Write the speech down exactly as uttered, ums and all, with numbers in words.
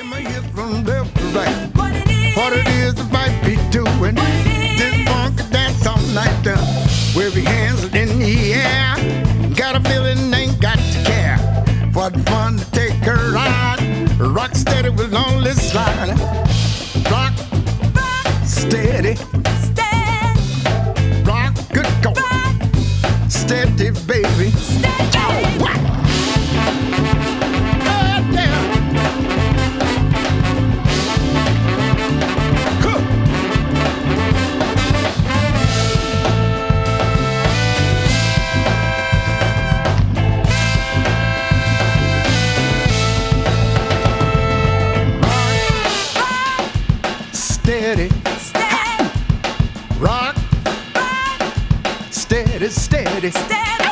my hips from left to right. What it is, what it is I might be doing. This funk dance all night down. Wave your hands in the air. Got a feeling ain't got to care. What fun to take a ride. Rock steady with lonely slide. Rock, rock steady, steady. Rock, good go. Rock, steady, baby. Steady. Oh, what? Steady, steady, rock, rock, steady, steady, steady.